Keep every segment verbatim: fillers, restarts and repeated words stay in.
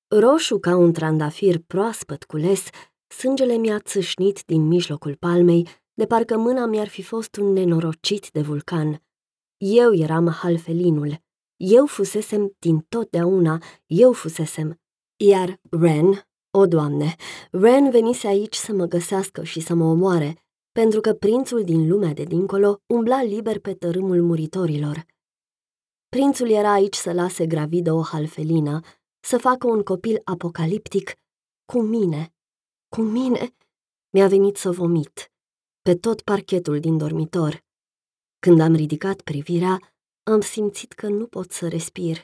Roșu ca un trandafir proaspăt cules, sângele mi-a țâșnit din mijlocul palmei, de parcă mâna mi-ar fi fost un nenorocit de vulcan. Eu eram halfelinul. Eu fusesem din totdeauna, eu fusesem. Iar Ren, o Doamne, Ren venise aici să mă găsească și să mă omoare, pentru că prințul din lumea de dincolo umbla liber pe tărâmul muritorilor. Prințul era aici să lase gravidă o halfelină, să facă un copil apocaliptic cu mine. Cu mine mi-a venit să vomit pe tot parchetul din dormitor. Când am ridicat privirea, am simțit că nu pot să respir.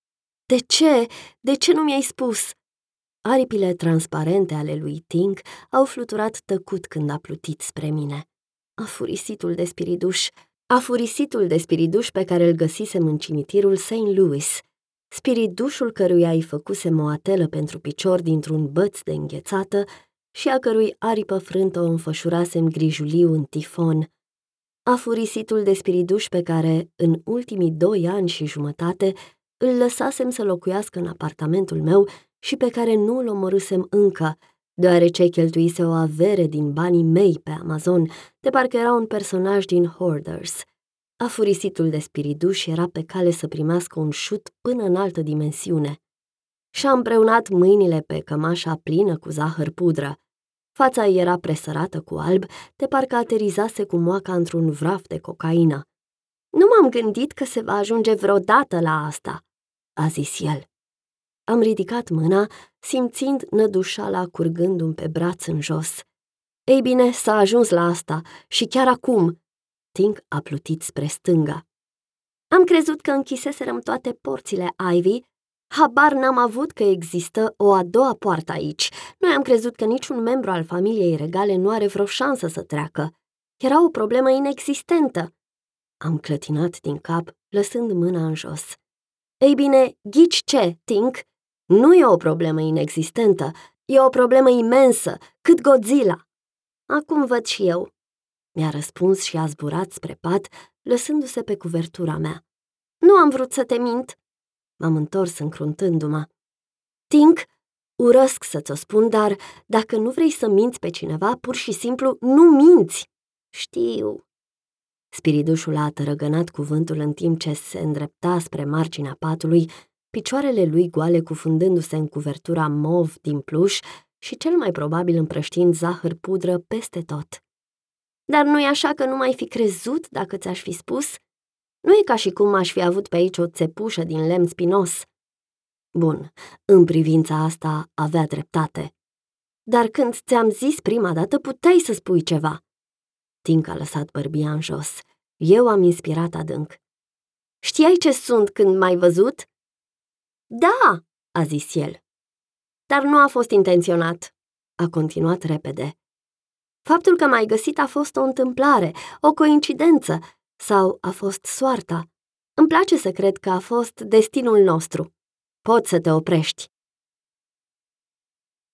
De ce? De ce nu mi-ai spus? Aripile transparente ale lui Tink au fluturat tăcut când a plutit spre mine. Afurisitul de spiriduș, afurisitul de spiriduș pe care îl găsisem în cimitirul Saint Louis, spiridușul căruia îi făcusem o atelă pentru picior dintr-un băț de înghețată și a cărui aripă frântă o înfășurasem grijuliu în tifon, afurisitul de spiriduș pe care, în ultimii doi ani și jumătate, îl lăsasem să locuiască în apartamentul meu și pe care nu îl omorâsem încă, deoarece cheltuise o avere din banii mei pe Amazon, de parcă era un personaj din Hoarders. Afurisitul de spiriduș era pe cale să primească un șut până în altă dimensiune. Și-a împreunat mâinile pe cămașa plină cu zahăr pudră. Fața ei era presărată cu alb, de parcă aterizase cu moaca într-un vraf de cocaină. Nu m-am gândit că se va ajunge vreodată la asta, a zis el. Am ridicat mâna, simțind nădușala curgându-mi pe braț în jos. Ei bine, s-a ajuns la asta și chiar acum. Tink a plutit spre stânga. Am crezut că închiseserăm toate porțile, Ivy. Habar n-am avut că există o a doua poartă aici. Noi am crezut că niciun membru al familiei regale nu are vreo șansă să treacă. Era o problemă inexistentă. Am clătinat din cap, lăsând mâna în jos. Ei bine, ghici ce, Tink? Nu e o problemă inexistentă, e o problemă imensă, cât Godzilla. Acum văd și eu. Mi-a răspuns și a zburat spre pat, lăsându-se pe cuvertura mea. Nu am vrut să te mint. M-am întors încruntându-mă. Tink, urăsc să-ți o spun, dar dacă nu vrei să minți pe cineva, pur și simplu nu minți. Știu. Spiridușul a tărăgănat cuvântul în timp ce se îndrepta spre marginea patului, picioarele lui goale cufundându-se în cuvertura mov din pluș și cel mai probabil împrăștiind zahăr pudră peste tot. Dar nu-i așa că nu m-ai fi crezut dacă ți-aș fi spus? Nu e ca și cum aș fi avut pe aici o țepușă din lemn spinos. Bun, în privința asta avea dreptate. Dar când ți-am zis prima dată, puteai să spui ceva. Tink a lăsat bărbia în jos. Eu am inspirat adânc. Știai ce sunt când m-ai văzut? Da, a zis el. Dar nu a fost intenționat. A continuat repede. Faptul că m-ai găsit a fost o întâmplare, o coincidență, sau a fost soarta. Îmi place să cred că a fost destinul nostru. Poți să te oprești.